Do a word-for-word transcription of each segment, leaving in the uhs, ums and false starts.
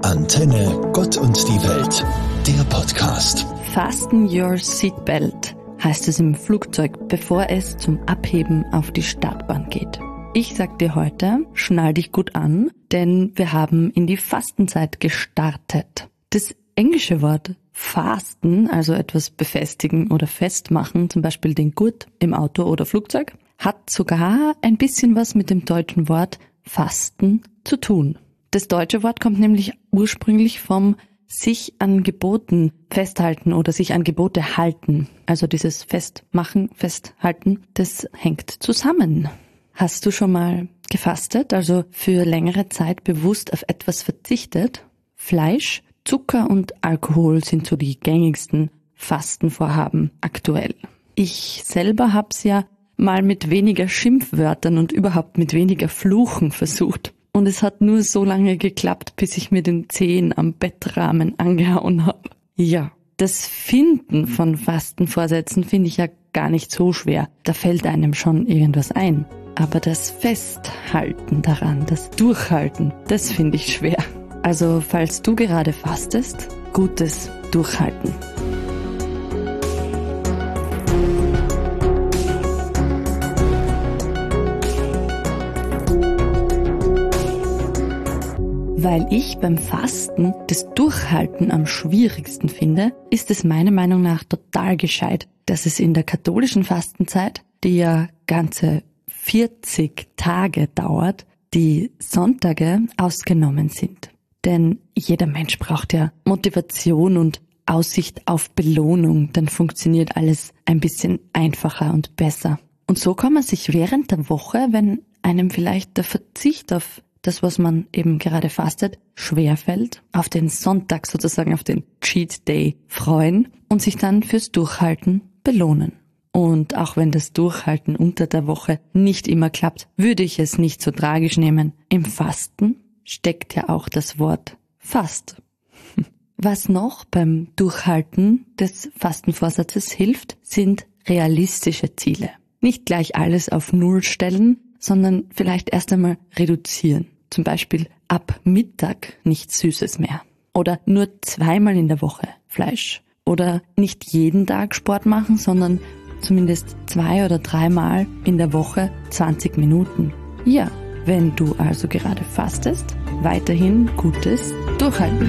Antenne Gott und die Welt, der Podcast. Fasten your seatbelt heißt es im Flugzeug, bevor es zum Abheben auf die Startbahn geht. Ich sag dir heute, schnall dich gut an, denn wir haben in die Fastenzeit gestartet. Das englische Wort fasten, also etwas befestigen oder festmachen, zum Beispiel den Gurt im Auto oder Flugzeug, hat sogar ein bisschen was mit dem deutschen Wort fasten zu tun. Das deutsche Wort kommt nämlich ursprünglich vom sich an Geboten festhalten oder sich an Gebote halten. Also dieses Festmachen, Festhalten, das hängt zusammen. Hast du schon mal gefastet, also für längere Zeit bewusst auf etwas verzichtet? Fleisch, Zucker und Alkohol sind so die gängigsten Fastenvorhaben aktuell. Ich selber hab's ja mal mit weniger Schimpfwörtern und überhaupt mit weniger Fluchen versucht. Und es hat nur so lange geklappt, bis ich mir den Zehen am Bettrahmen angehauen habe. Ja, das Finden von Fastenvorsätzen finde ich ja gar nicht so schwer. Da fällt einem schon irgendwas ein. Aber das Festhalten daran, das Durchhalten, das finde ich schwer. Also falls du gerade fastest, gutes Durchhalten. Weil ich beim Fasten das Durchhalten am schwierigsten finde, ist es meiner Meinung nach total gescheit, dass es in der katholischen Fastenzeit, die ja ganze vierzig Tage dauert, die Sonntage ausgenommen sind. Denn jeder Mensch braucht ja Motivation und Aussicht auf Belohnung, dann funktioniert alles ein bisschen einfacher und besser. Und so kann man sich während der Woche, wenn einem vielleicht der Verzicht auf das, was man eben gerade fastet, schwerfällt, auf den Sonntag sozusagen, auf den Cheat Day freuen und sich dann fürs Durchhalten belohnen. Und auch wenn das Durchhalten unter der Woche nicht immer klappt, würde ich es nicht so tragisch nehmen. Im Fasten steckt ja auch das Wort Fast. Was noch beim Durchhalten des Fastenvorsatzes hilft, sind realistische Ziele. Nicht gleich alles auf Null stellen, sondern vielleicht erst einmal reduzieren. Zum Beispiel ab Mittag nichts Süßes mehr. Oder nur zweimal in der Woche Fleisch. Oder nicht jeden Tag Sport machen, sondern zumindest zwei oder dreimal in der Woche zwanzig Minuten. Ja, wenn du also gerade fastest, weiterhin gutes Durchhalten.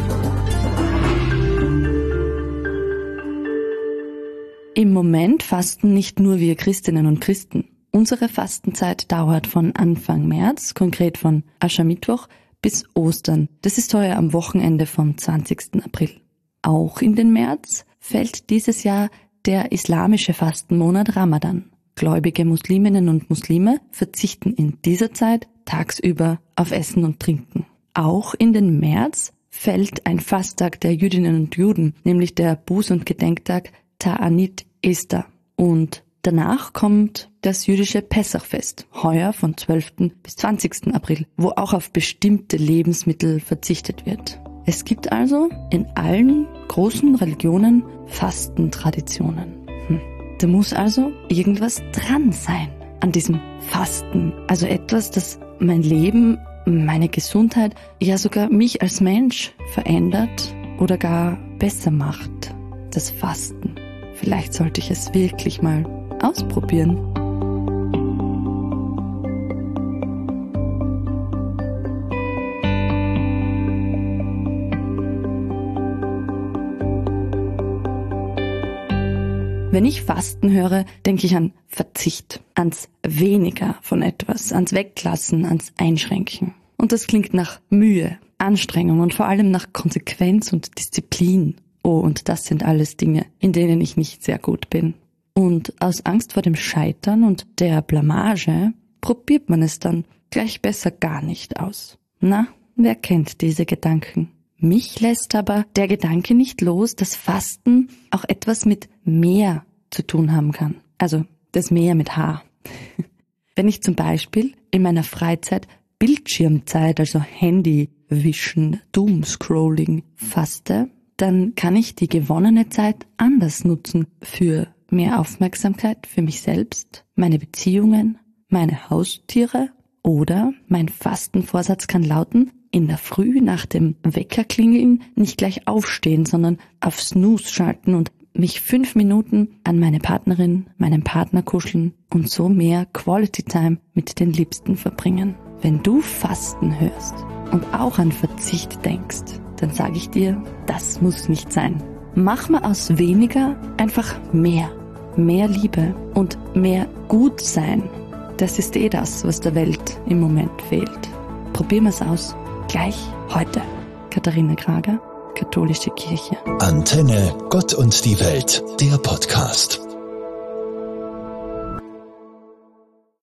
Im Moment fasten nicht nur wir Christinnen und Christen. Unsere Fastenzeit dauert von Anfang März, konkret von Aschermittwoch bis Ostern. Das ist heuer am Wochenende vom zwanzigsten April. Auch in den März fällt dieses Jahr der islamische Fastenmonat Ramadan. Gläubige Musliminnen und Muslime verzichten in dieser Zeit tagsüber auf Essen und Trinken. Auch in den März fällt ein Fasttag der Jüdinnen und Juden, nämlich der Buß- und Gedenktag Ta'anit Esther. Und danach kommt das jüdische Pessachfest, heuer von zwölften bis zwanzigsten April, wo auch auf bestimmte Lebensmittel verzichtet wird. Es gibt also in allen großen Religionen Fastentraditionen. Hm. Da muss also irgendwas dran sein an diesem Fasten. Also etwas, das mein Leben, meine Gesundheit, ja sogar mich als Mensch verändert oder gar besser macht. Das Fasten. Vielleicht sollte ich es wirklich mal ausprobieren. Wenn ich Fasten höre, denke ich an Verzicht, ans Weniger von etwas, ans Weglassen, ans Einschränken. Und das klingt nach Mühe, Anstrengung und vor allem nach Konsequenz und Disziplin. Oh, und das sind alles Dinge, in denen ich nicht sehr gut bin. Und aus Angst vor dem Scheitern und der Blamage probiert man es dann gleich besser gar nicht aus. Na, wer kennt diese Gedanken? Mich lässt aber der Gedanke nicht los, dass Fasten auch etwas mit mehr zu tun haben kann. Also das Mehr mit H. Wenn ich zum Beispiel in meiner Freizeit Bildschirmzeit, also Handywischen, Doomscrolling faste, dann kann ich die gewonnene Zeit anders nutzen für mehr Aufmerksamkeit für mich selbst, meine Beziehungen, meine Haustiere Oder mein Fastenvorsatz kann lauten, in der Früh nach dem Weckerklingeln nicht gleich aufstehen, sondern auf Snooze schalten und mich fünf Minuten an meine Partnerin, meinen Partner kuscheln und so mehr Quality Time mit den Liebsten verbringen. Wenn du Fasten hörst und auch an Verzicht denkst, dann sage ich dir, das muss nicht sein. Mach mal aus weniger einfach mehr. Mehr Liebe und mehr Gutsein. Das ist eh das, was der Welt im Moment fehlt. Probieren wir es aus. Gleich heute. Katharina Krager, Katholische Kirche. Antenne, Gott und die Welt, der Podcast.